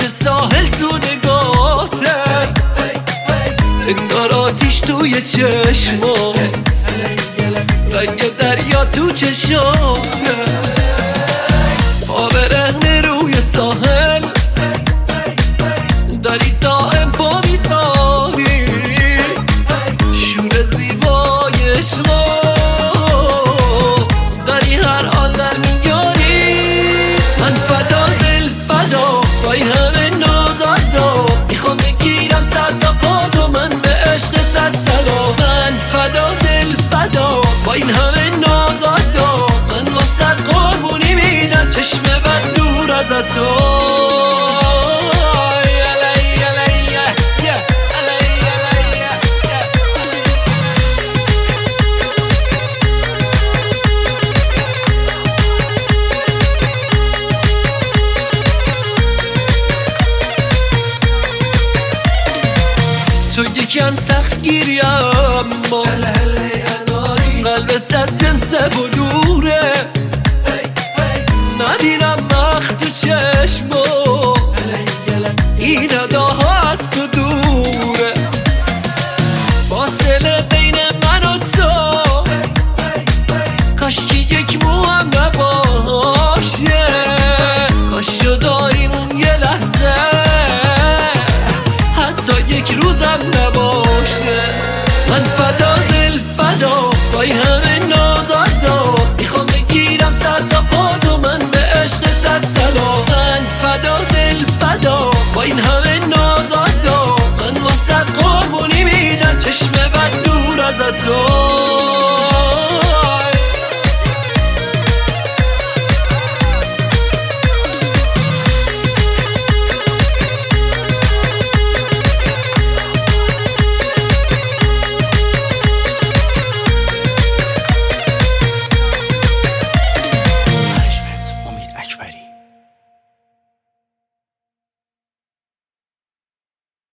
ساحل تو نگاته، انگار آتیش توی چشمات، رنگ دریا تو چشاته، پا برهنه روی ساحل داری دائم پا میذاری، شور زیبای عشقا داری هر آن در میاری. من فدا دل فدا با این همه نازادا، میخوام بگیرم سر تا پا تو، من به عشقت از طلا. من فدا دل فدا با این همه نازادا، من واسه قربونی میدم چشم بد دور از تو. تو یکم سخت گیری اما قلبت از جنس بلوره، نبینم مخت تو چشمو این اداها از تو دوره، فاصله بین من و تو کاشکی یک مو هم نباشه، کاش جداییمون یه لحظه حتی یک روزم نباشه. من فدا دل فدا با این همه نازادا، میخوام بگیرم سر تا پا تو، من به عشقت از طلا. من فدا دل فدا با این همه نازادا، من واسه قربونی میدم چشم بد دور از تو.